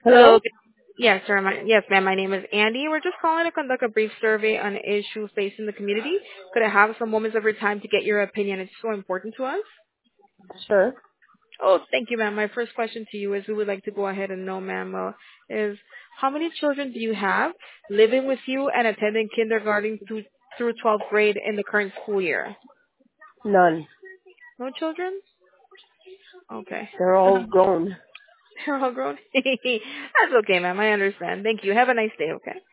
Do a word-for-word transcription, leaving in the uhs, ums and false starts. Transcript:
Hello. Hello. Yes, sir. My, yes, ma'am. My name is Andy. We're just calling to conduct a brief survey on an issue facing the community. Could I have some moments of your time to get your opinion? It's so important to us. Sure. Oh, thank you, ma'am. My first question to you is we would like to go ahead and know, ma'am, uh, is how many children do you have living with you and attending kindergarten through, through twelfth grade in the current school year? None. No children? Okay. They're all grown. They're all grown? That's okay, ma'am. I understand. Thank you. Have a nice day, okay?